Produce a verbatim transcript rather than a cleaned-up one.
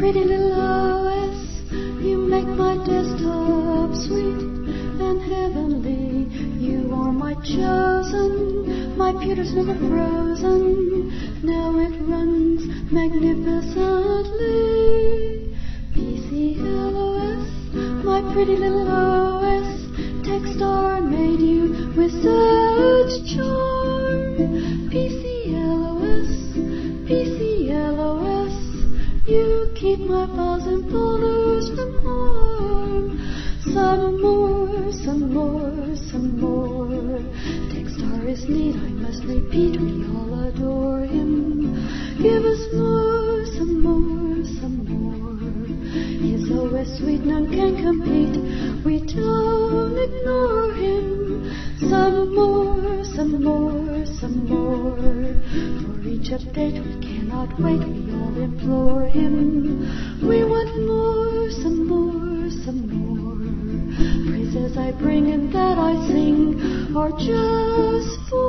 pretty little O S, you make my desktop sweet and heavenly. You are my chosen, my pewter's never frozen. Now it runs magnificently. P C L O S, my pretty little O S, Techstar made you with such charm. P C L O S, P C L O S, you keep my files and folders from harm. Some more, some more, some more. Techstar is neat, I must repeat, we all adore him. Give us more, some more, some more. His O S sweet, none can compete. We don't ignore him. Some more, some more, some more. For each update we cannot wait, we all implore him. We want more, some more, some more. Praises I bring and that I sing are just for